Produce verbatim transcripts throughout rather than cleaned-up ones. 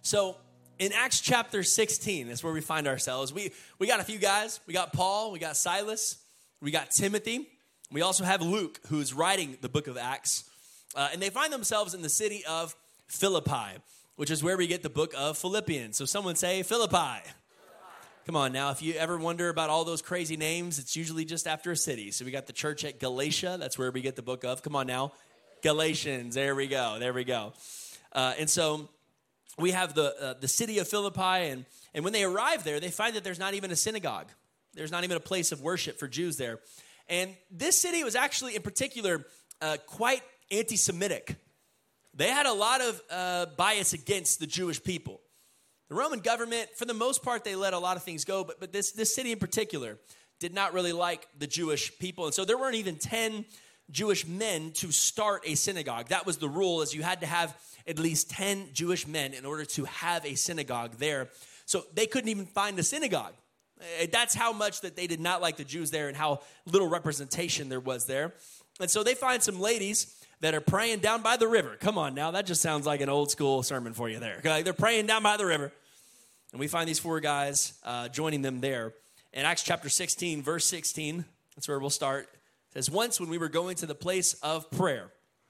So in Acts chapter sixteen, that's where we find ourselves. We we got a few guys. We got Paul, we got Silas, we got Timothy. We also have Luke, who's writing the book of Acts. Uh, and they find themselves in the city of Philippi, which is where we get the book of Philippians. So someone say Philippi. Philippi. Come on now, if you ever wonder about all those crazy names, it's usually just after a city. So we got the church at Galatia. That's where we get the book of. Come on now. Galatians. There we go. There we go. Uh, and so we have the uh, the city of Philippi, and, and when they arrive there, they find that there's not even a synagogue. There's not even a place of worship for Jews there. And this city was actually, in particular, uh, quite anti-Semitic. They had a lot of uh, bias against the Jewish people. The Roman government, for the most part, they let a lot of things go, but, but this, this city in particular did not really like the Jewish people. And so there weren't even ten Jewish men to start a synagogue. That was the rule, is you had to have at least ten Jewish men in order to have a synagogue there. So they couldn't even find a synagogue. That's how much that they did not like the Jews there and how little representation there was there. And so they find some ladies that are praying down by the river. Come on now, that just sounds like an old school sermon for you there. Okay? They're praying down by the river. And we find these four guys uh, joining them there. In Acts chapter sixteen, verse sixteen, that's where we'll start. It says, once when we were going to the place of prayer,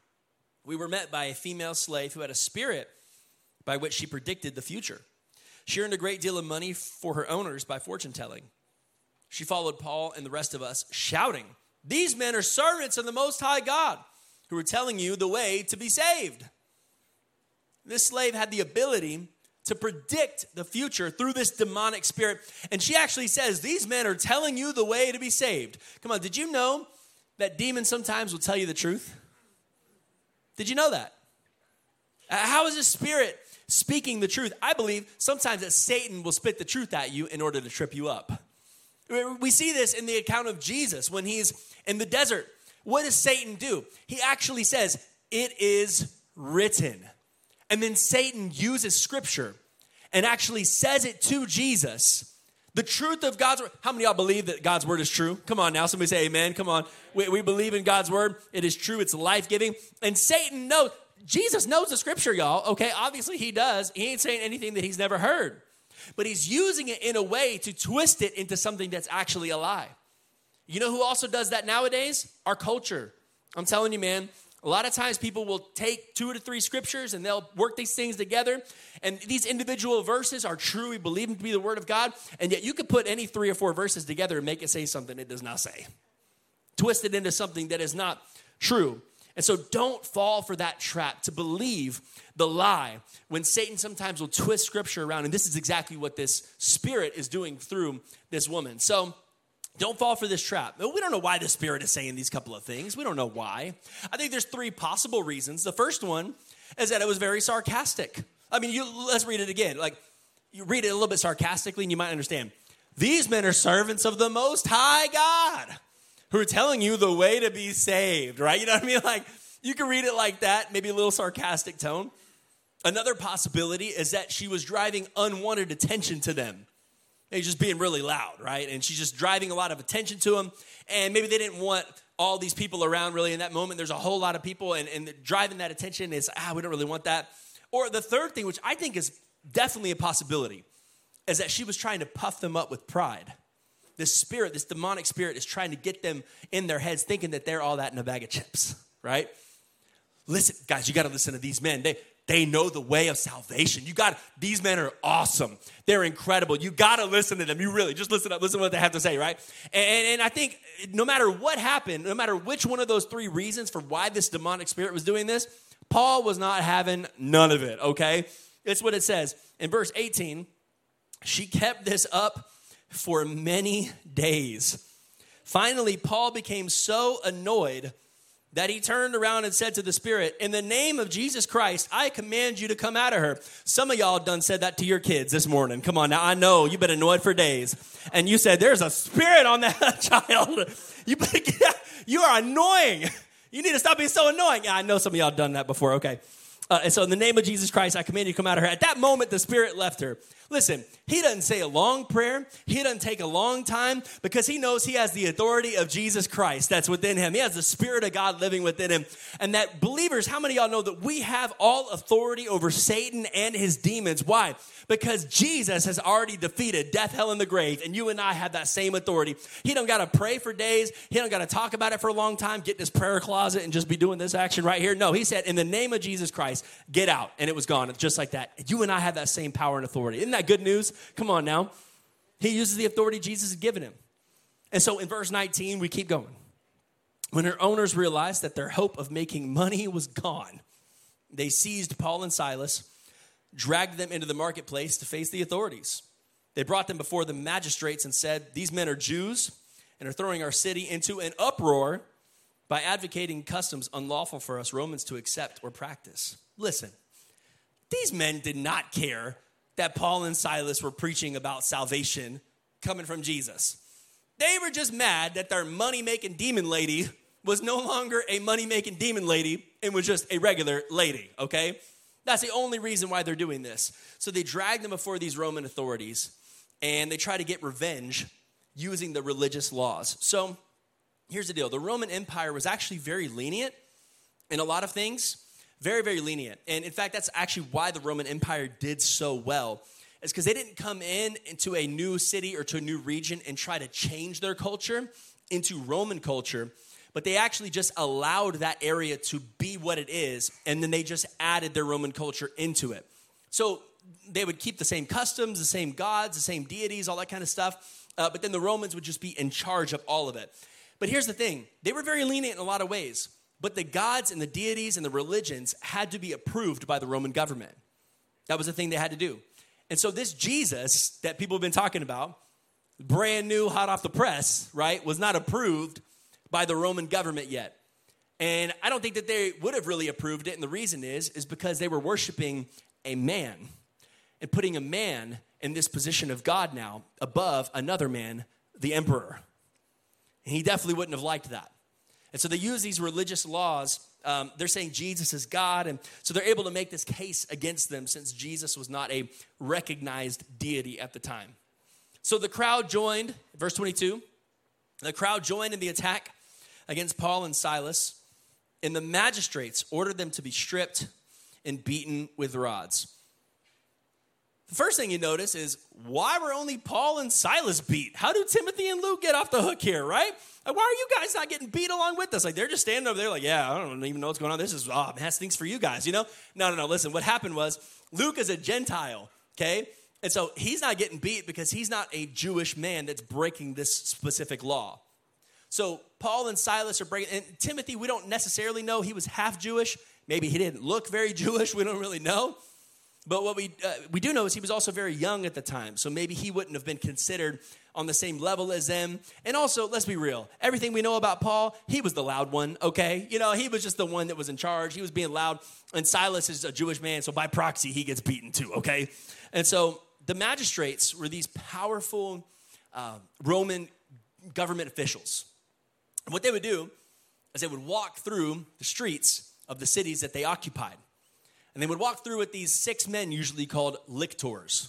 we were met by a female slave who had a spirit by which she predicted the future. She earned a great deal of money for her owners by fortune telling. She followed Paul and the rest of us, shouting, these men are servants of the Most High God, who are telling you the way to be saved. This slave had the ability to predict the future through this demonic spirit. And she actually says, these men are telling you the way to be saved. Come on, did you know that demons sometimes will tell you the truth? Did you know that? Uh, how is this spirit speaking the truth? I believe sometimes that Satan will spit the truth at you in order to trip you up. We see this in the account of Jesus when he's in the desert. What does Satan do? He actually says, it is written. And then Satan uses scripture and actually says it to Jesus. The truth of God's word. How many of y'all believe that God's word is true? Come on now. Somebody say amen. Come on. We, we believe in God's word. It is true. It's life-giving. And Satan knows. Jesus knows the scripture, y'all. Okay, obviously he does. He ain't saying anything that he's never heard. But he's using it in a way to twist it into something that's actually a lie. You know who also does that nowadays? Our culture. I'm telling you, man. A lot of times people will take two to three scriptures and they'll work these things together. And these individual verses are true. We believe them to be the word of God. And yet you could put any three or four verses together and make it say something it does not say. Twist it into something that is not true. And so don't fall for that trap to believe the lie when Satan sometimes will twist scripture around. And this is exactly what this spirit is doing through this woman. So don't fall for this trap. We don't know why the Spirit is saying these couple of things. We don't know why. I think there's three possible reasons. The first one is that it was very sarcastic. I mean, you, let's read it again. Like, you read it a little bit sarcastically and you might understand. These men are servants of the Most High God who are telling you the way to be saved, right? You know what I mean? Like, you can read it like that, maybe a little sarcastic tone. Another possibility is that she was driving unwanted attention to them. He's just being really loud, right? And she's just driving a lot of attention to him. And maybe they didn't want all these people around really in that moment. There's a whole lot of people and, and driving that attention is, ah, we don't really want that. Or the third thing, which I think is definitely a possibility, is that she was trying to puff them up with pride. This spirit, this demonic spirit is trying to get them in their heads thinking that they're all that in a bag of chips, right? Listen, guys, you got to listen to these men. They They know the way of salvation. You got these men are awesome. They're incredible. You got to listen to them. You really just listen up. Listen to what they have to say, right? And, and I think no matter what happened, no matter which one of those three reasons for why this demonic spirit was doing this, Paul was not having none of it, okay? It's what it says. In verse eighteen, she kept this up for many days. Finally, Paul became so annoyed that he turned around and said to the spirit, in the name of Jesus Christ, I command you to come out of her. Some of y'all done said that to your kids this morning. Come on now, I know you've been annoyed for days. And you said, there's a spirit on that child. You, you are annoying. You need to stop being so annoying. Yeah, I know some of y'all done that before, okay. Uh, and so in the name of Jesus Christ, I command you to come out of her. At that moment, the spirit left her. Listen, he doesn't say a long prayer. He doesn't take a long time because he knows he has the authority of Jesus Christ that's within him. He has the Spirit of God living within him. And that believers, how many of y'all know that we have all authority over Satan and his demons? Why? Because Jesus has already defeated death, hell, and the grave. And you and I have that same authority. He don't got to pray for days. He don't got to talk about it for a long time, get in his prayer closet and just be doing this action right here. No, he said, in the name of Jesus Christ, get out. And it was gone. Just like that. You and I have that same power and authority. Isn't that good news? Come on now. He uses the authority Jesus has given him. And so in verse nineteen, we keep going. When her owners realized that their hope of making money was gone, they seized Paul and Silas, dragged them into the marketplace to face the authorities. They brought them before the magistrates and said, these men are Jews and are throwing our city into an uproar by advocating customs unlawful for us Romans to accept or practice. Listen, these men did not care that Paul and Silas were preaching about salvation coming from Jesus. They were just mad that their money-making demon lady was no longer a money-making demon lady and was just a regular lady, okay? That's the only reason why they're doing this. So they drag them before these Roman authorities, and they try to get revenge using the religious laws. So here's the deal. The Roman Empire was actually very lenient in a lot of things. Very, very lenient. And in fact, that's actually why the Roman Empire did so well. Is because they didn't come in into a new city or to a new region and try to change their culture into Roman culture. But they actually just allowed that area to be what it is. And then they just added their Roman culture into it. So they would keep the same customs, the same gods, the same deities, all that kind of stuff. Uh, but then the Romans would just be in charge of all of it. But here's the thing. They were very lenient in a lot of ways. But the gods and the deities and the religions had to be approved by the Roman government. That was the thing they had to do. And so this Jesus that people have been talking about, brand new, hot off the press, right, was not approved by the Roman government yet. And I don't think that they would have really approved it. And the reason is, is because they were worshiping a man and putting a man in this position of God now above another man, the emperor. And he definitely wouldn't have liked that. And so they use these religious laws. Um, they're saying Jesus is God. And so they're able to make this case against them since Jesus was not a recognized deity at the time. So the crowd joined, verse twenty-two, the crowd joined in the attack against Paul and Silas. And the magistrates ordered them to be stripped and beaten with rods. The first thing you notice is, why were only Paul and Silas beat? How do Timothy and Luke get off the hook here, right? Like, why are you guys not getting beat along with us? Like, they're just standing over there like, yeah, I don't even know what's going on. This is, oh, man, that stinks for you guys, you know? No, no, no, listen, what happened was, Luke is a Gentile, okay? And so he's not getting beat because he's not a Jewish man that's breaking this specific law. So Paul and Silas are breaking, and Timothy, we don't necessarily know. He was half Jewish. Maybe he didn't look very Jewish. We don't really know. But what we uh, we do know is he was also very young at the time. So maybe he wouldn't have been considered on the same level as them. And also, let's be real. Everything we know about Paul, he was the loud one, okay? You know, he was just the one that was in charge. He was being loud. And Silas is a Jewish man, so by proxy, he gets beaten too, okay? And so the magistrates were these powerful uh, Roman government officials. And what they would do is they would walk through the streets of the cities that they occupied. And they would walk through with these six men usually called lictors.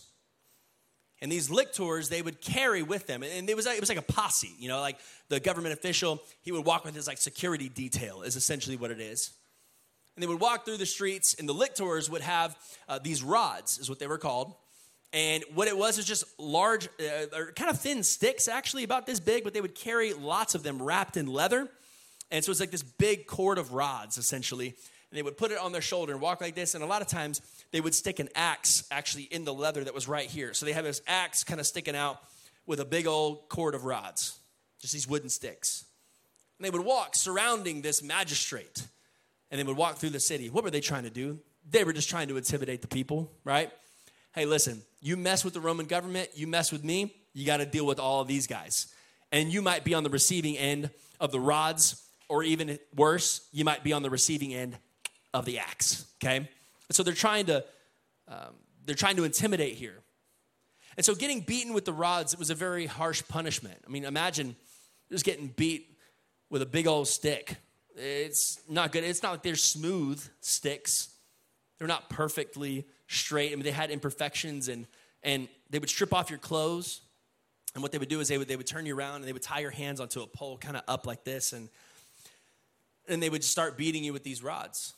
And these lictors, they would carry with them. And it was, like, it was like a posse, you know, like the government official, he would walk with his like security detail is essentially what it is. And they would walk through the streets, and the lictors would have uh, these rods, is what they were called. And what it was is just large, uh, or kind of thin sticks, actually about this big, but they would carry lots of them wrapped in leather. And so it's like this big cord of rods, essentially. And they would put it on their shoulder and walk like this. And a lot of times they would stick an axe actually in the leather that was right here. So they have this axe kind of sticking out with a big old cord of rods, just these wooden sticks. And they would walk surrounding this magistrate. And they would walk through the city. What were they trying to do? They were just trying to intimidate the people, right? Hey, listen, you mess with the Roman government, you mess with me, you got to deal with all of these guys. And you might be on the receiving end of the rods, or even worse, you might be on the receiving end of the axe, okay? And so they're trying to um, they're trying to intimidate here. And so getting beaten with the rods, it was a very harsh punishment. I mean, imagine just getting beat with a big old stick. It's not good. It's not like they're smooth sticks. They're not perfectly straight. I mean, they had imperfections, and and they would strip off your clothes. And what they would do is they would they would turn you around and they would tie your hands onto a pole kind of up like this, and and they would start beating you with these rods.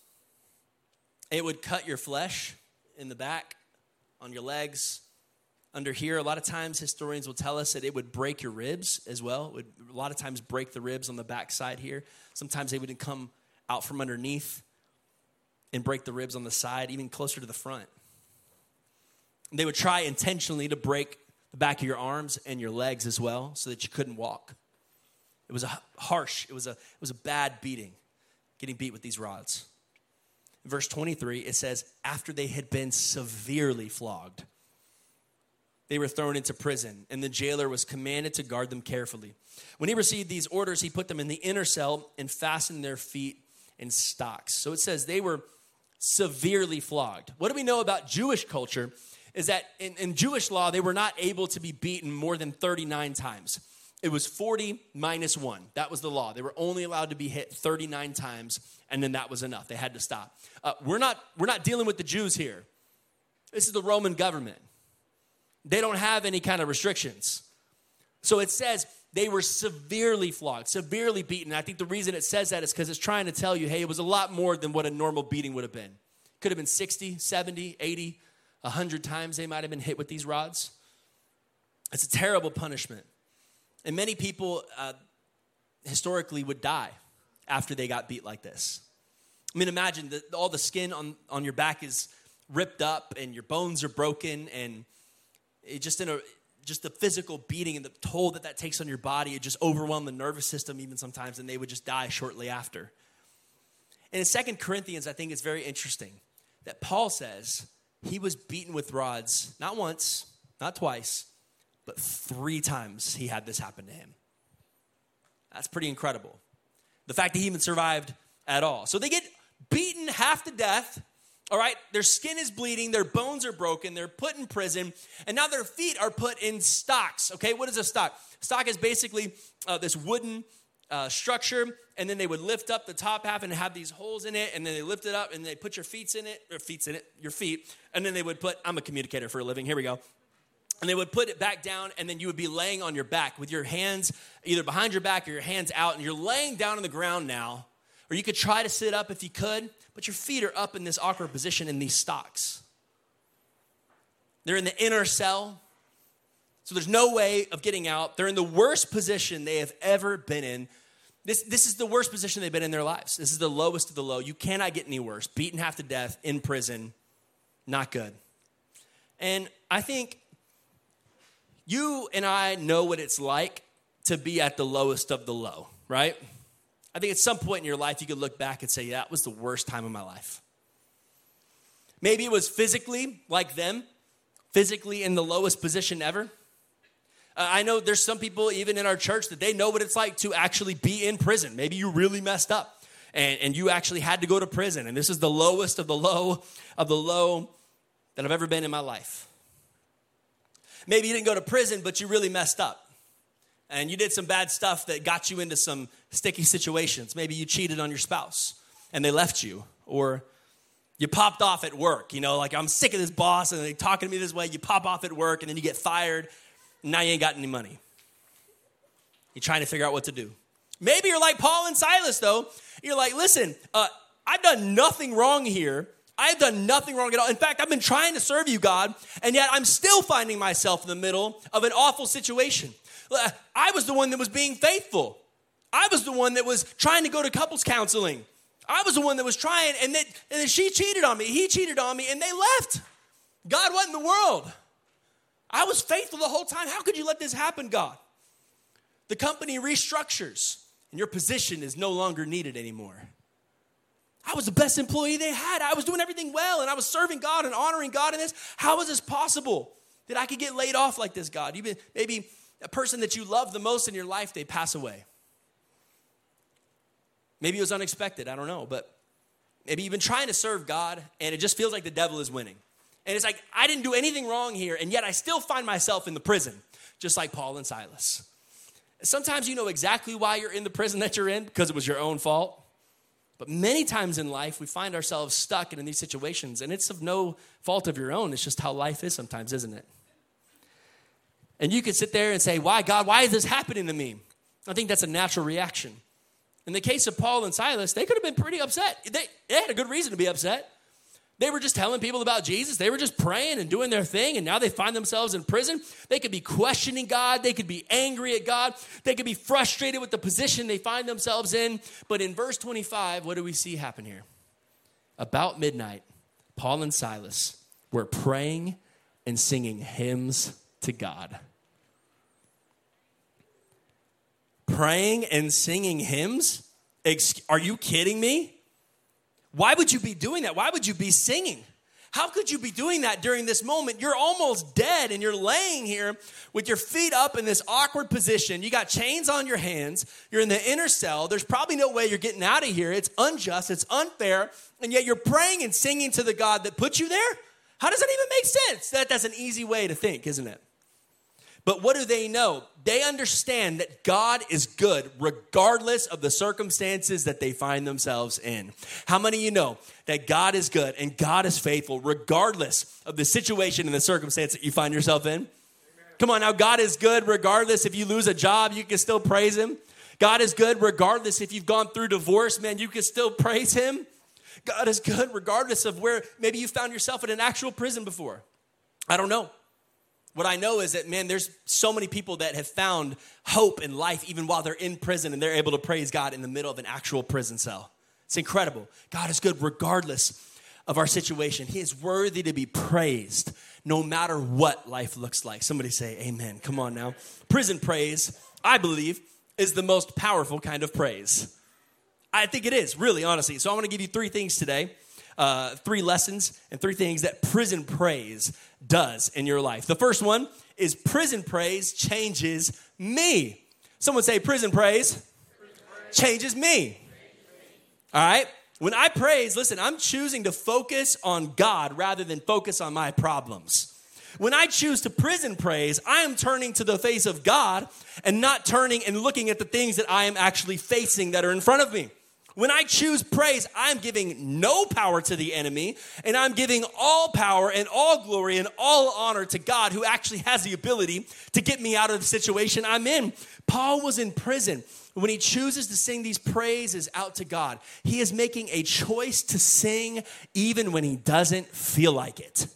It would cut your flesh in the back, on your legs, under here. A lot of times historians will tell us that it would break your ribs as well. It would a lot of times break the ribs on the back side here. Sometimes they would come out from underneath and break the ribs on the side, even closer to the front. They would try intentionally to break the back of your arms and your legs as well so that you couldn't walk. It was a harsh, it was a, it was a bad beating, getting beat with these rods. In verse twenty-three, it says, after they had been severely flogged, they were thrown into prison, and the jailer was commanded to guard them carefully. When he received these orders, he put them in the inner cell and fastened their feet in stocks. So it says they were severely flogged. What do we know about Jewish culture is that in, in Jewish law, they were not able to be beaten more than thirty-nine times. It was forty minus one. That was the law. They were only allowed to be hit thirty-nine times, and then that was enough. They had to stop. Uh, we're not, we're not dealing with the Jews here. This is the Roman government. They don't have any kind of restrictions. So it says they were severely flogged, severely beaten. And I think the reason it says that is because it's trying to tell you, hey, it was a lot more than what a normal beating would have been. Could have been sixty, seventy, eighty, one hundred times they might have been hit with these rods. It's a terrible punishment. And many people uh, historically would die after they got beat like this. I mean, imagine that all the skin on, on your back is ripped up and your bones are broken, and it just in a just the physical beating and the toll that that takes on your body, it just overwhelmed the nervous system even sometimes, and they would just die shortly after. And in Second Corinthians, I think it's very interesting that Paul says he was beaten with rods, not once, not twice, but three times he had this happen to him. That's pretty incredible. The fact that he even survived at all. So they get beaten half to death. All right, their skin is bleeding, their bones are broken, they're put in prison, and now their feet are put in stocks. Okay, what is a stock? Stock is basically uh, this wooden uh, structure, and then they would lift up the top half and have these holes in it, and then they lift it up, and they put your feet in it, or feet in it, your feet, and then they would put, I'm a communicator for a living, here we go. And they would put it back down, and then you would be laying on your back with your hands either behind your back or your hands out, and you're laying down on the ground now. Or you could try to sit up if you could, but your feet are up in this awkward position in these stocks. They're in the inner cell, so there's no way of getting out. They're in the worst position they have ever been in. This, this is the worst position they've been in their lives. This is the lowest of the low. You cannot get any worse. Beaten half to death in prison, not good. And I think you and I know what it's like to be at the lowest of the low, right? I think at some point in your life, you could look back and say, yeah, that was the worst time of my life. Maybe it was physically like them, physically in the lowest position ever. Uh, I know there's some people even in our church that they know what it's like to actually be in prison. Maybe you really messed up and, and you actually had to go to prison. And this is the lowest of the low of the low that I've ever been in my life. Maybe you didn't go to prison, but you really messed up. And you did some bad stuff that got you into some sticky situations. Maybe you cheated on your spouse and they left you. Or you popped off at work. You know, like, I'm sick of this boss and they're talking to me this way. You pop off at work and then you get fired. And now you ain't got any money. You're trying to figure out what to do. Maybe you're like Paul and Silas, though. You're like, listen, uh, I've done nothing wrong here. I've done nothing wrong at all. In fact, I've been trying to serve you, God, and yet I'm still finding myself in the middle of an awful situation. I was the one that was being faithful. I was the one that was trying to go to couples counseling. I was the one that was trying, and then, and then she cheated on me. He cheated on me, and they left. God, what in the world? I was faithful the whole time. How could you let this happen, God? The company restructures, and your position is no longer needed anymore. I was the best employee they had. I was doing everything well, and I was serving God and honoring God in this. How is this possible that I could get laid off like this, God? Even maybe a person that you love the most in your life, they pass away. Maybe it was unexpected. I don't know. But maybe you've been trying to serve God, and it just feels like the devil is winning. And it's like, I didn't do anything wrong here, and yet I still find myself in the prison, just like Paul and Silas. Sometimes you know exactly why you're in the prison that you're in, because it was your own fault. But many times in life, we find ourselves stuck in these situations, and it's of no fault of your own. It's just how life is sometimes, isn't it? And you could sit there and say, why, God, why is this happening to me? I think that's a natural reaction. In the case of Paul and Silas, they could have been pretty upset. They, they had a good reason to be upset. They were just telling people about Jesus. They were just praying and doing their thing, and now they find themselves in prison. They could be questioning God. They could be angry at God. They could be frustrated with the position they find themselves in. But in verse twenty-five, what do we see happen here? About midnight, Paul and Silas were praying and singing hymns to God. Praying and singing hymns? Are you kidding me? Why would you be doing that? Why would you be singing? How could you be doing that during this moment? You're almost dead and you're laying here with your feet up in this awkward position. You got chains on your hands. You're in the inner cell. There's probably no way you're getting out of here. It's unjust. It's unfair. And yet you're praying and singing to the God that put you there? How does that even make sense? That, that's an easy way to think, isn't it? But what do they know? They understand that God is good regardless of the circumstances that they find themselves in. How many of you know that God is good and God is faithful regardless of the situation and the circumstance that you find yourself in? Amen. Come on now, God is good regardless if you lose a job, you can still praise him. God is good regardless if you've gone through divorce, man, you can still praise him. God is good regardless of where maybe you found yourself in an actual prison before. I don't know. What I know is that, man, there's so many people that have found hope in life even while they're in prison, and they're able to praise God in the middle of an actual prison cell. It's incredible. God is good regardless of our situation. He is worthy to be praised no matter what life looks like. Somebody say amen. Come on now. Prison praise, I believe, is the most powerful kind of praise. I think it is, really, honestly. So I want to give you three things today. Uh, three lessons and three things that prison praise does in your life. The first one is prison praise changes me. Someone say prison praise, prison praise. Changes me. All right? When I praise, listen, I'm choosing to focus on God rather than focus on my problems. When I choose to prison praise, I am turning to the face of God and not turning and looking at the things that I am actually facing that are in front of me. When I choose praise, I'm giving no power to the enemy, and I'm giving all power and all glory and all honor to God, who actually has the ability to get me out of the situation I'm in. Paul was in prison. When he chooses to sing these praises out to God, he is making a choice to sing even when he doesn't feel like it.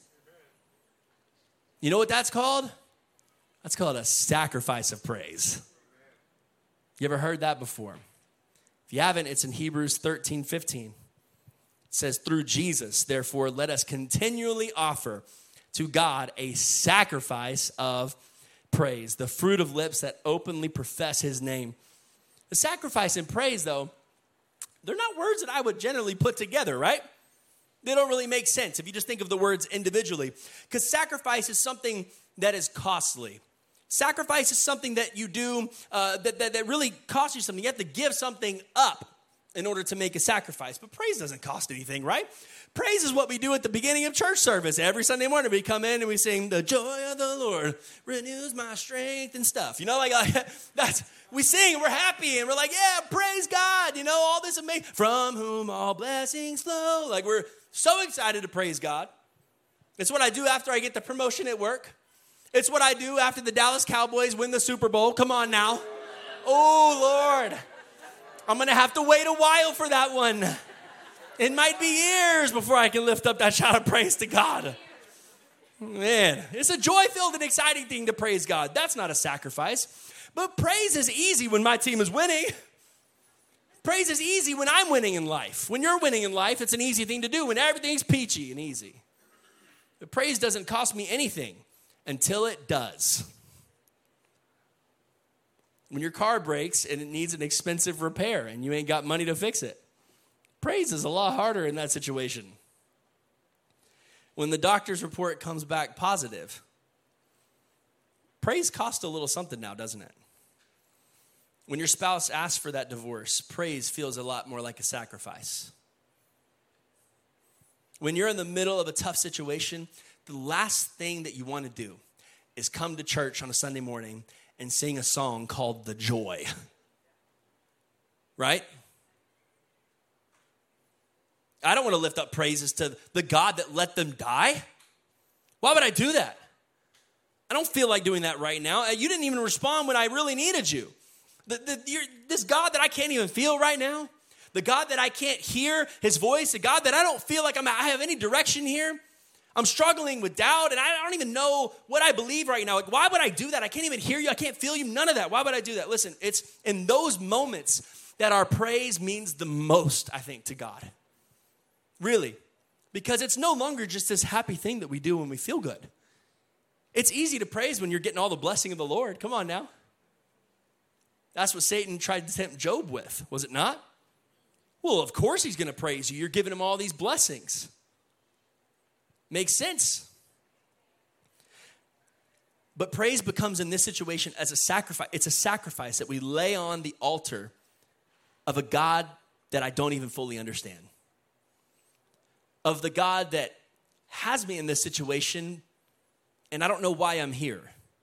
You know what that's called? That's called a sacrifice of praise. You ever heard that before? If you haven't, it's in Hebrews thirteen fifteen. It says, through Jesus, therefore, let us continually offer to God a sacrifice of praise, the fruit of lips that openly profess his name. The sacrifice and praise, though, they're not words that I would generally put together, right? They don't really make sense if you just think of the words individually, because sacrifice is something that is costly. Sacrifice is something that you do uh, that, that, that really costs you something. You have to give something up in order to make a sacrifice. But praise doesn't cost anything, right? Praise is what we do at the beginning of church service. Every Sunday morning we come in and we sing, the joy of the Lord renews my strength and stuff. You know, like, like that's, we sing and we're happy and we're like, yeah, praise God. You know, all this amazing, from whom all blessings flow. Like, we're so excited to praise God. It's what I do after I get the promotion at work. It's what I do after the Dallas Cowboys win the Super Bowl. Come on now. Oh, Lord. I'm going to have to wait a while for that one. It might be years before I can lift up that shout of praise to God. Man, it's a joy-filled and exciting thing to praise God. That's not a sacrifice. But praise is easy when my team is winning. Praise is easy when I'm winning in life. When you're winning in life, it's an easy thing to do when everything's peachy and easy. But praise doesn't cost me anything until it does. When your car breaks and it needs an expensive repair and you ain't got money to fix it, praise is a lot harder in that situation. When the doctor's report comes back positive, praise costs a little something now, doesn't it? When your spouse asks for that divorce, praise feels a lot more like a sacrifice. When you're in the middle of a tough situation, the last thing that you want to do is come to church on a Sunday morning and sing a song called The Joy. Right? I don't want to lift up praises to the God that let them die. Why would I do that? I don't feel like doing that right now. You didn't even respond when I really needed you. The, the, you're, this God that I can't even feel right now, the God that I can't hear his voice, the God that I don't feel like I'm, I have any direction here. I'm struggling with doubt, and I don't even know what I believe right now. Like, why would I do that? I can't even hear you. I can't feel you. None of that. Why would I do that? Listen, it's in those moments that our praise means the most, I think, to God. Really. Because it's no longer just this happy thing that we do when we feel good. It's easy to praise when you're getting all the blessing of the Lord. Come on now. That's what Satan tried to tempt Job with, was it not? Well, of course he's going to praise you. You're giving him all these blessings. Makes sense. But praise becomes in this situation as a sacrifice. It's a sacrifice that we lay on the altar of a God that I don't even fully understand. Of the God that has me in this situation and I don't know why I'm here.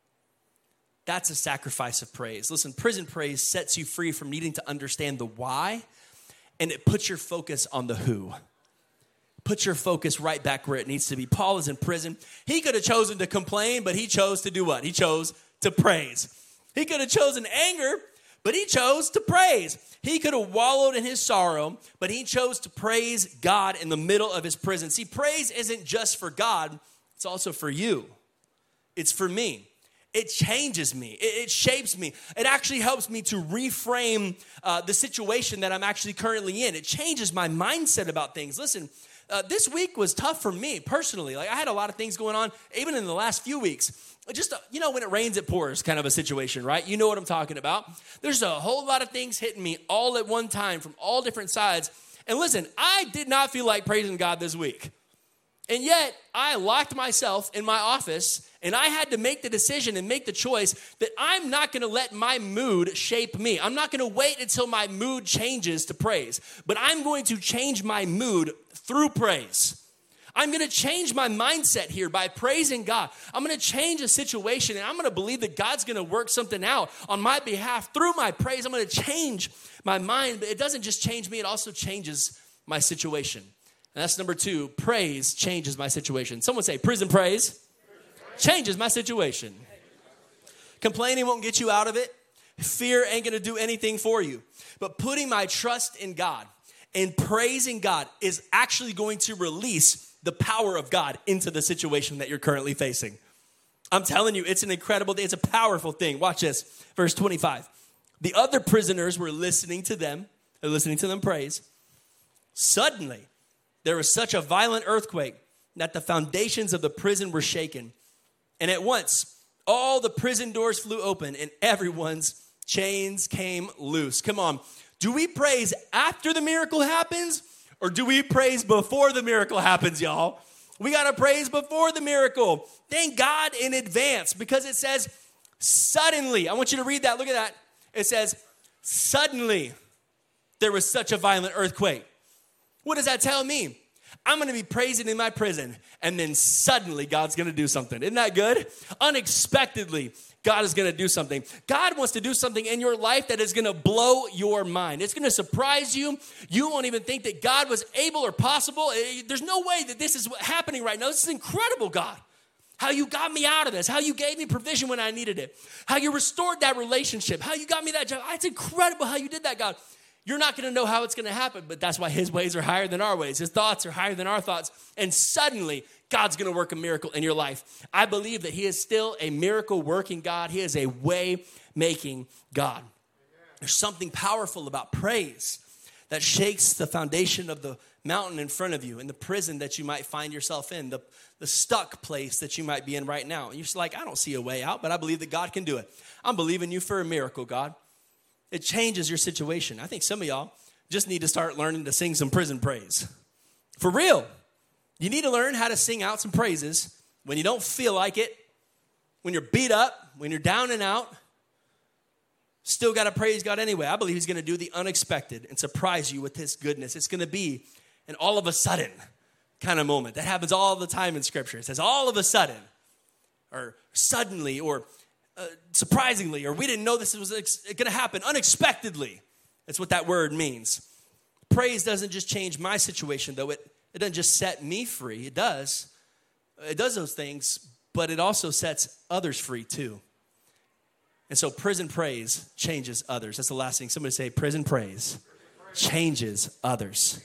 That's a sacrifice of praise. Listen, prison praise sets you free from needing to understand the why, and it puts your focus on the who. Put your focus right back where it needs to be. Paul is in prison. He could have chosen to complain, but he chose to do what? He chose to praise. He could have chosen anger, but he chose to praise. He could have wallowed in his sorrow, but he chose to praise God in the middle of his prison. See, praise isn't just for God, it's also for you. It's for me. It changes me. It, it shapes me. It actually helps me to reframe uh, the situation that I'm actually currently in. It changes my mindset about things. Listen, uh, this week was tough for me personally. Like I had a lot of things going on, even in the last few weeks. Just, uh, you know, when it rains, it pours kind of a situation, right? You know what I'm talking about. There's a whole lot of things hitting me all at one time from all different sides. And listen, I did not feel like praising God this week. And yet, I locked myself in my office, and I had to make the decision and make the choice that I'm not going to let my mood shape me. I'm not going to wait until my mood changes to praise, but I'm going to change my mood through praise. I'm going to change my mindset here by praising God. I'm going to change a situation, and I'm going to believe that God's going to work something out on my behalf through my praise. I'm going to change my mind, but it doesn't just change me, it also changes my situation. And that's number two, praise changes my situation. Someone say, prison praise changes my situation. Complaining won't get you out of it. Fear ain't going to do anything for you. But putting my trust in God and praising God is actually going to release the power of God into the situation that you're currently facing. I'm telling you, it's an incredible thing. It's a powerful thing. Watch this. Verse twenty-five. The other prisoners were listening to them. They're listening to them praise. Suddenly, there was such a violent earthquake that the foundations of the prison were shaken. And at once, all the prison doors flew open and everyone's chains came loose. Come on. Do we praise after the miracle happens or do we praise before the miracle happens, y'all? We got to praise before the miracle. Thank God in advance because it says suddenly. I want you to read that. Look at that. It says suddenly there was such a violent earthquake. What does that tell me? I'm going to be praising in my prison, and then suddenly God's going to do something. Isn't that good? Unexpectedly, God is going to do something. God wants to do something in your life that is going to blow your mind. It's going to surprise you. You won't even think that God was able or possible. There's no way that this is happening right now. This is incredible, God. How you got me out of this. How you gave me provision when I needed it. How you restored that relationship. How you got me that job. It's incredible how you did that, God. You're not going to know how it's going to happen, but that's why his ways are higher than our ways. His thoughts are higher than our thoughts. And suddenly, God's going to work a miracle in your life. I believe that he is still a miracle-working God. He is a way-making God. There's something powerful about praise that shakes the foundation of the mountain in front of you, in the prison that you might find yourself in, the, the stuck place that you might be in right now. And you're just like, I don't see a way out, but I believe that God can do it. I'm believing you for a miracle, God. It changes your situation. I think some of y'all just need to start learning to sing some prison praise. For real. You need to learn how to sing out some praises when you don't feel like it, when you're beat up, when you're down and out. Still got to praise God anyway. I believe he's going to do the unexpected and surprise you with his goodness. It's going to be an all of a sudden kind of moment. That happens all the time in Scripture. It says all of a sudden or suddenly or Uh, surprisingly, or we didn't know this was ex- going to happen unexpectedly. That's what that word means. praise doesn't just change my situation, though. It, it doesn't just set me free. It does. It does those things, but it also sets others free too. And so prison praise changes others. That's the last thing. Somebody say, prison praise changes others.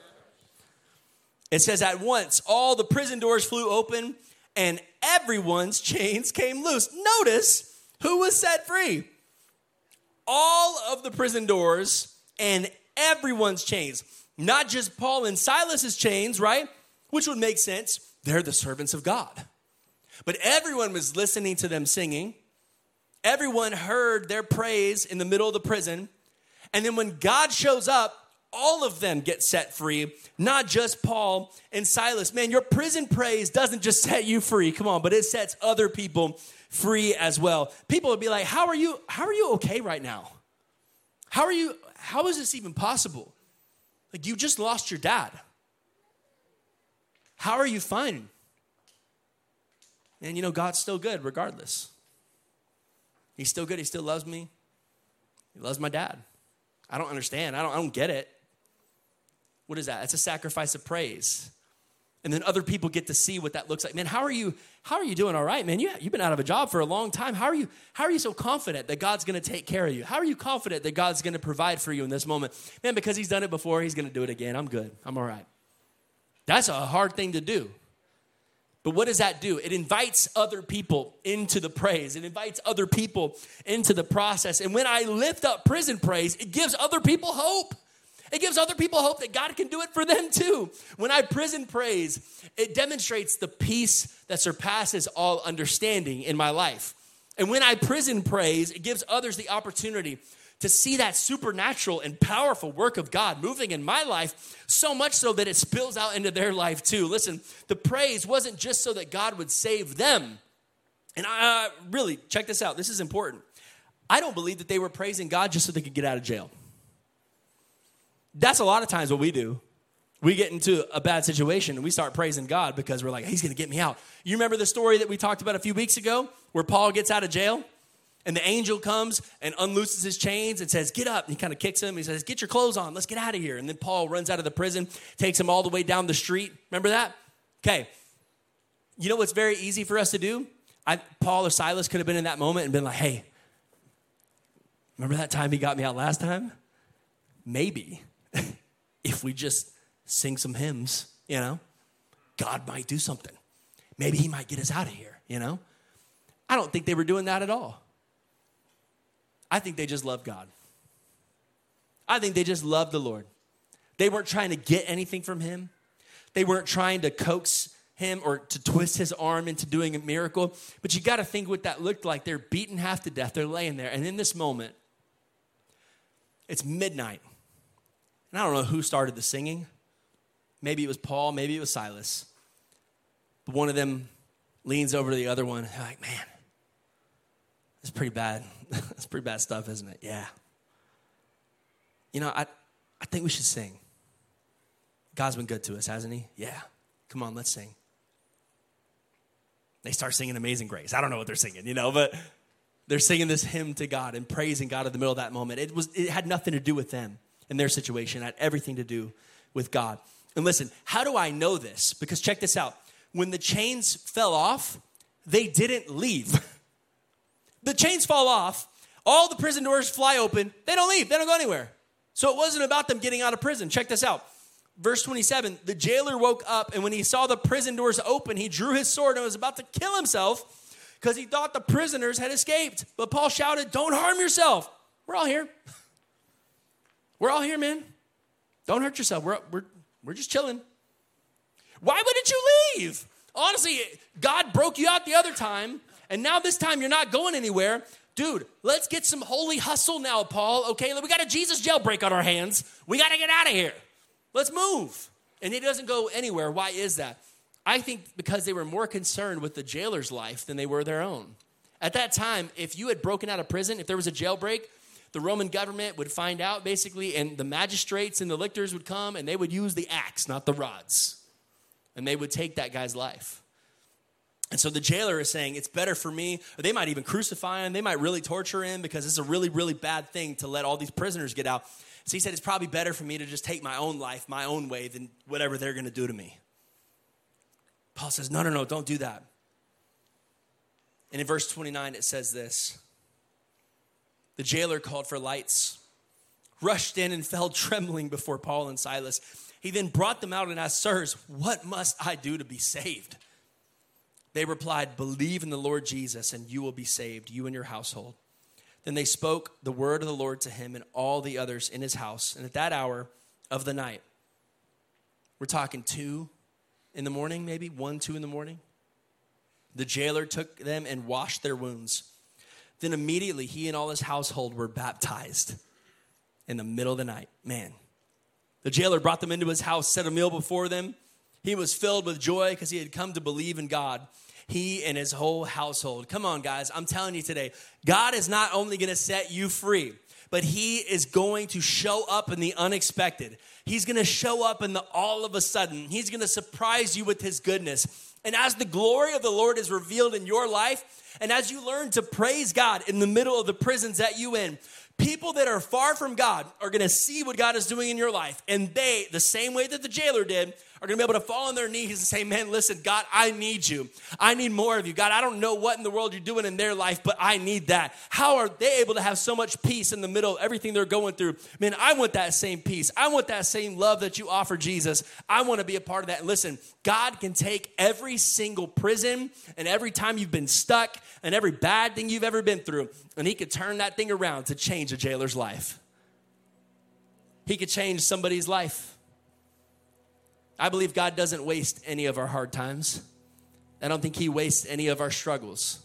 It says, at once, all the prison doors flew open and everyone's chains came loose. Notice who was set free. All of the prison doors and everyone's chains. Not just Paul and Silas's chains, right? Which would make sense. They're the servants of God. But everyone was listening to them singing. Everyone heard their praise in the middle of the prison. And then when God shows up, all of them get set free, not just Paul and Silas. Man, your prison praise doesn't just set you free, come on, but it sets other people free as well. People would be like, how are you, how are you okay right now? How are you, how is this even possible? Like, you just lost your dad. How are you fine? And you know, God's still good regardless. He's still good. He still loves me. He loves my dad. I don't understand. I don't, I don't get it. What is that? It's a sacrifice of praise. And then other people get to see what that looks like. Man, how are you, how are you doing all right, man? You, you've been out of a job for a long time. How are you, how are you so confident that God's going to take care of you? How are you confident that God's going to provide for you in this moment? Man, because he's done it before, he's going to do it again. I'm good. I'm all right. That's a hard thing to do. But what does that do? It invites other people into the praise. It invites other people into the process. And when I lift up prison praise, it gives other people hope. It gives other people hope that God can do it for them too. When I prison praise, it demonstrates the peace that surpasses all understanding in my life. And when I prison praise, it gives others the opportunity to see that supernatural and powerful work of God moving in my life, so much so that it spills out into their life too. Listen, the praise wasn't just so that God would save them. And I uh, really, check this out. This is important. I don't believe that they were praising God just so they could get out of jail. That's a lot of times what we do. We get into a bad situation and we start praising God because we're like, he's going to get me out. You remember the story that we talked about a few weeks ago where Paul gets out of jail? And the angel comes and unlooses his chains and says, get up. And he kind of kicks him. He says, get your clothes on. Let's get out of here. And then Paul runs out of the prison, takes him all the way down the street. Remember that? Okay. You know what's very easy for us to do? I, Paul or Silas could have been in that moment and been like, hey, remember that time he got me out last time? Maybe if we just sing some hymns, you know, God might do something. Maybe he might get us out of here, you know? I don't think they were doing that at all. I think they just loved God. I think they just loved the Lord. They weren't trying to get anything from him. They weren't trying to coax him or to twist his arm into doing a miracle. But you got to think what that looked like. They're beaten half to death. They're laying there. And in this moment, it's midnight. And I don't know who started the singing. Maybe it was Paul. Maybe it was Silas. But one of them leans over to the other one. They're like, man, it's pretty bad. It's pretty bad stuff, isn't it? Yeah. You know, I, I think we should sing. God's been good to us, hasn't he? Yeah. Come on, let's sing. They start singing Amazing Grace. I don't know what they're singing, you know, but they're singing this hymn to God and praising God in the middle of that moment. It was, it had nothing to do with them and their situation. It had everything to do with God. And listen, how do I know this? Because check this out. When the chains fell off, they didn't leave. The chains fall off. All the prison doors fly open. They don't leave. They don't go anywhere. So it wasn't about them getting out of prison. Check this out. Verse twenty-seven, the jailer woke up, and when he saw the prison doors open, he drew his sword and was about to kill himself because he thought the prisoners had escaped. But Paul shouted, don't harm yourself. We're all here. We're all here, man. Don't hurt yourself. We're, we're, we're just chilling. Why wouldn't you leave? Honestly, God broke you out the other time, and now this time you're not going anywhere. Dude, let's get some holy hustle now, Paul, okay? We got a Jesus jailbreak on our hands. We got to get out of here. Let's move. And he doesn't go anywhere. Why is that? I think because they were more concerned with the jailer's life than they were their own. At that time, if you had broken out of prison, if there was a jailbreak, the Roman government would find out basically, and the magistrates and the lictors would come, and they would use the axe, not the rods. And they would take that guy's life. And so the jailer is saying, it's better for me, or they might even crucify him. They might really torture him because it's a really, really bad thing to let all these prisoners get out. So he said, it's probably better for me to just take my own life, my own way, than whatever they're going to do to me. Paul says, no, no, no, don't do that. And in verse twenty-nine, it says this. The jailer called for lights, rushed in and fell trembling before Paul and Silas. He then brought them out and asked, sirs, what must I do to be saved? They replied, believe in the Lord Jesus and you will be saved, you and your household. Then they spoke the word of the Lord to him and all the others in his house. And at that hour of the night, we're talking two in the morning, maybe one, two in the morning. The jailer took them and washed their wounds. Then immediately he and all his household were baptized in the middle of the night. Man, the jailer brought them into his house, set a meal before them. He was filled with joy because he had come to believe in God. He and his whole household. Come on, guys. I'm telling you today, God is not only going to set you free, but he is going to show up in the unexpected. He's going to show up in the all of a sudden. He's going to surprise you with his goodness. And as the glory of the Lord is revealed in your life, and as you learn to praise God in the middle of the prisons that you in, people that are far from God are going to see what God is doing in your life. And they, the same way that the jailer did, are going to be able to fall on their knees and say, man, listen, God, I need you. I need more of you. God, I don't know what in the world you're doing in their life, but I need that. How are they able to have so much peace in the middle of everything they're going through? Man, I want that same peace. I want that same love that you offer, Jesus. I want to be a part of that. And listen, God can take every single prison and every time you've been stuck and every bad thing you've ever been through, and he could turn that thing around to change a jailer's life. He could change somebody's life. I believe God doesn't waste any of our hard times. I don't think he wastes any of our struggles.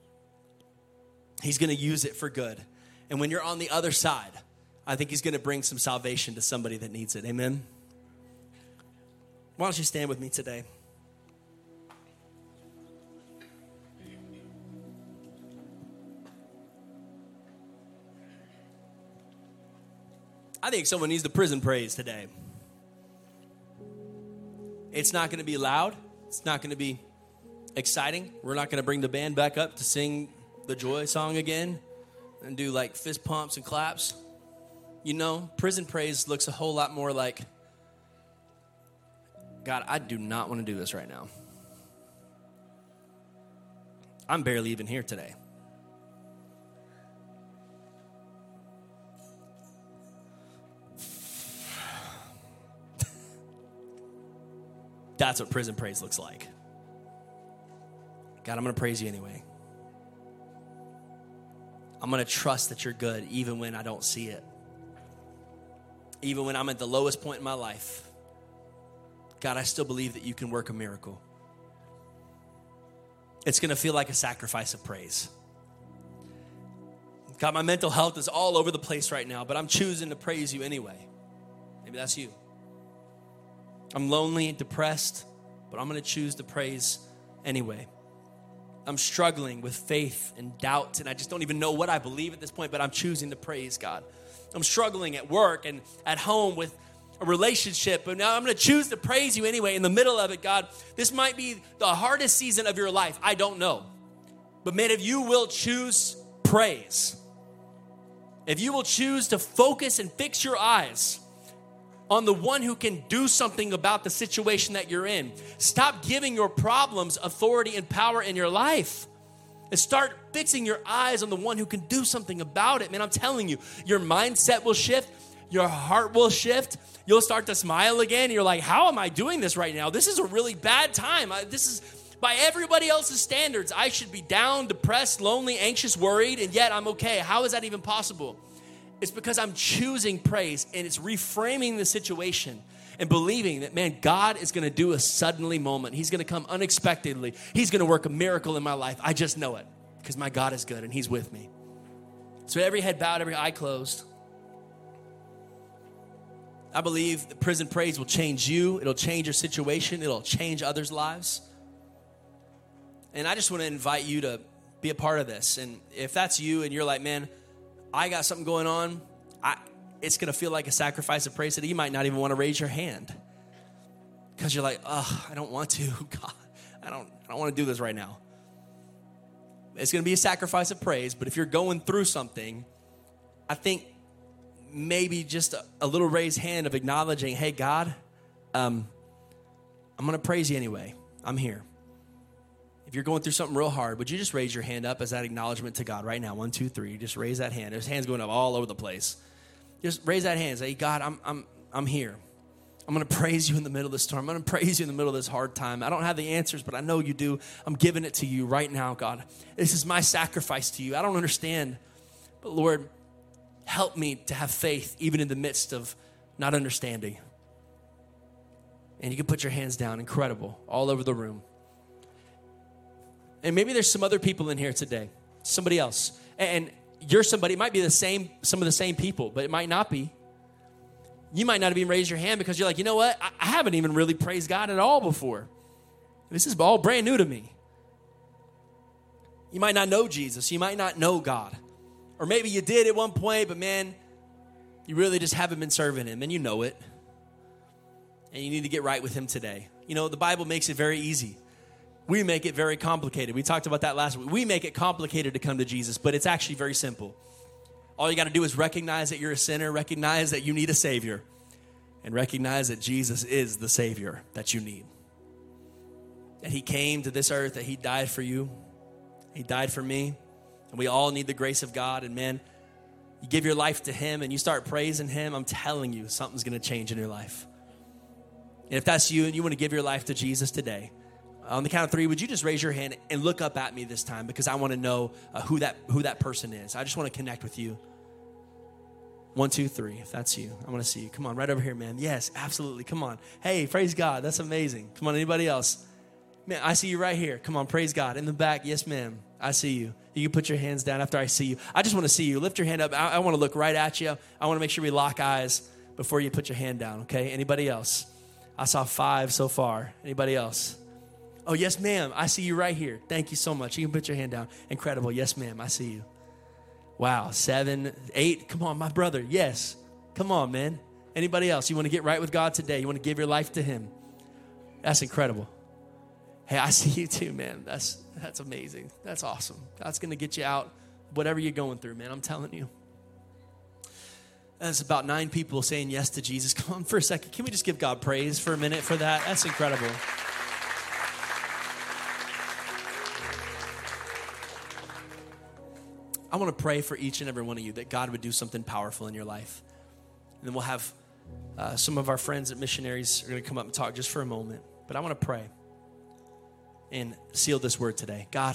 He's going to use it for good. And when you're on the other side, I think he's going to bring some salvation to somebody that needs it. Amen? Why don't you stand with me today? I think someone needs the prison praise today. It's not going to be loud. It's not going to be exciting. We're not going to bring the band back up to sing the joy song again and do like fist pumps and claps. You know, prison praise looks a whole lot more like, God, I do not want to do this right now. I'm barely even here today. That's what prison praise looks like. God, I'm going to praise you anyway. I'm going to trust that you're good even when I don't see it. Even when I'm at the lowest point in my life. God, I still believe that you can work a miracle. It's going to feel like a sacrifice of praise. God, my mental health is all over the place right now, but I'm choosing to praise you anyway. Maybe that's you. I'm lonely and depressed, but I'm going to choose to praise anyway. I'm struggling with faith and doubt, and I just don't even know what I believe at this point, but I'm choosing to praise God. I'm struggling at work and at home with a relationship, but now I'm going to choose to praise you anyway in the middle of it. God, this might be the hardest season of your life. I don't know. But man, if you will choose praise, if you will choose to focus and fix your eyes on the one who can do something about the situation that you're in. Stop giving your problems authority and power in your life. And start fixing your eyes on the one who can do something about it. Man, I'm telling you, your mindset will shift. Your heart will shift. You'll start to smile again. You're like, how am I doing this right now? This is a really bad time. I, this is, by everybody else's standards, I should be down, depressed, lonely, anxious, worried, and yet I'm okay. How is that even possible? It's because I'm choosing praise, and it's reframing the situation and believing that, man, God is going to do a suddenly moment. He's going to come unexpectedly. He's going to work a miracle in my life. I just know it because my God is good and he's with me. So every head bowed, every eye closed. I believe the prison praise will change you. It'll change your situation. It'll change others' lives. And I just want to invite you to be a part of this. And if that's you and you're like, man, I got something going on, I, it's going to feel like a sacrifice of praise today. You might not even want to raise your hand because you're like, oh, I don't want to, God. I don't, I don't want to do this right now. It's going to be a sacrifice of praise, but if you're going through something, I think maybe just a, a little raised hand of acknowledging, hey, God, um, I'm going to praise you anyway. I'm here. If you're going through something real hard, would you just raise your hand up as that acknowledgement to God right now? One, two, three. Just raise that hand. There's hands going up all over the place. Just raise that hand. Say, God, I'm I'm I'm here. I'm going to praise you in the middle of this storm. I'm going to praise you in the middle of this hard time. I don't have the answers, but I know you do. I'm giving it to you right now, God. This is my sacrifice to you. I don't understand, but Lord, help me to have faith even in the midst of not understanding. And you can put your hands down. Incredible. All over the room. And maybe there's some other people in here today. Somebody else. And you're somebody. It might be the same, some of the same people, but it might not be. You might not even raise your hand because you're like, you know what? I, I haven't even really praised God at all before. This is all brand new to me. You might not know Jesus. You might not know God. Or maybe you did at one point, but man, you really just haven't been serving him, and you know it. And you need to get right with him today. You know, the Bible makes it very easy. We make it very complicated. We talked about that last week. We make it complicated to come to Jesus, but it's actually very simple. All you got to do is recognize that you're a sinner, recognize that you need a Savior, and recognize that Jesus is the Savior that you need. That he came to this earth, that he died for you. He died for me. And we all need the grace of God. And man, you give your life to him and you start praising him, I'm telling you, something's going to change in your life. And if that's you and you want to give your life to Jesus today, on the count of three, would you just raise your hand and look up at me this time, because I want to know uh, who that who that person is. I just want to connect with you. One, two, three. If that's you, I want to see you. Come on, right over here, man. Yes, absolutely. Come on. Hey, praise God. That's amazing. Come on, anybody else? Man, I see you right here. Come on, praise God. In the back, yes, ma'am. I see you. You can put your hands down after I see you. I just want to see you. Lift your hand up. I, I want to look right at you. I want to make sure we lock eyes before you put your hand down, okay? Anybody else? I saw five so far. Anybody else? Oh, yes, ma'am. I see you right here. Thank you so much. You can put your hand down. Incredible. Yes, ma'am. I see you. Wow. Seven, eight. Come on, my brother. Yes. Come on, man. Anybody else? You want to get right with God today? You want to give your life to him? That's incredible. Hey, I see you too, man. That's that's amazing. That's awesome. God's going to get you out whatever you're going through, man. I'm telling you. That's about nine people saying yes to Jesus. Come on for a second. Can we just give God praise for a minute for that? That's incredible. I want to pray for each and every one of you that God would do something powerful in your life. And then we'll have uh, some of our friends at Missionaries are going to come up and talk just for a moment. But I want to pray and seal this word today. God,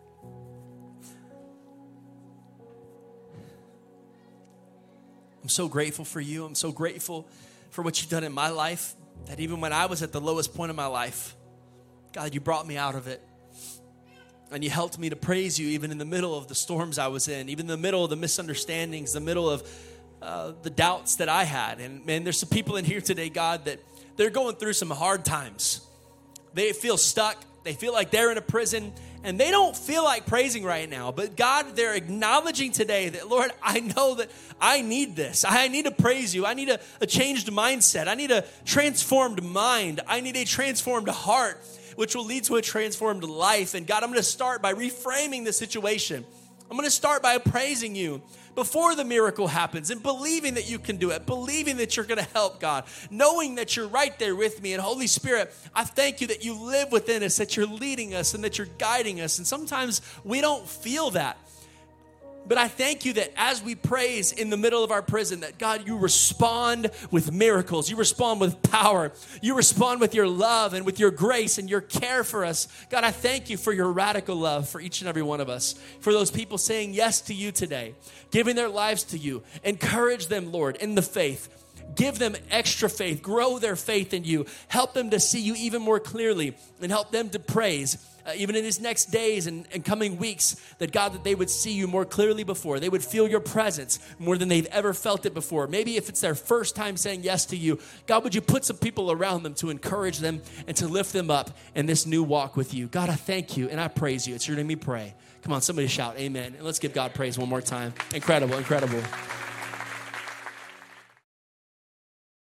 I'm so grateful for you. I'm so grateful for what you've done in my life, that even when I was at the lowest point of my life, God, you brought me out of it. And you helped me to praise you even in the middle of the storms I was in, even in the middle of the misunderstandings, the middle of uh, the doubts that I had. And man, there's some people in here today, God, that they're going through some hard times. They feel stuck. They feel like they're in a prison, and they don't feel like praising right now. But God, they're acknowledging today that, Lord, I know that I need this. I need to praise you. I need a, a changed mindset. I need a transformed mind. I need a transformed heart, which will lead to a transformed life. And God, I'm going to start by reframing the situation. I'm going to start by praising you before the miracle happens and believing that you can do it, believing that you're going to help, God, knowing that you're right there with me. And Holy Spirit, I thank you that you live within us, that you're leading us and that you're guiding us. And sometimes we don't feel that. But I thank you that as we praise in the middle of our prison, that God, you respond with miracles. You respond with power. You respond with your love and with your grace and your care for us. God, I thank you for your radical love for each and every one of us. For those people saying yes to you today, giving their lives to you. Encourage them, Lord, in the faith. Give them extra faith. Grow their faith in you. Help them to see you even more clearly and help them to praise. Uh, even in these next days and, and coming weeks, that God, that they would see you more clearly before. They would feel your presence more than they've ever felt it before. Maybe if it's their first time saying yes to you, God, would you put some people around them to encourage them and to lift them up in this new walk with you. God, I thank you and I praise you. It's your name we pray. Come on, somebody shout amen. And let's give God praise one more time. Incredible, incredible.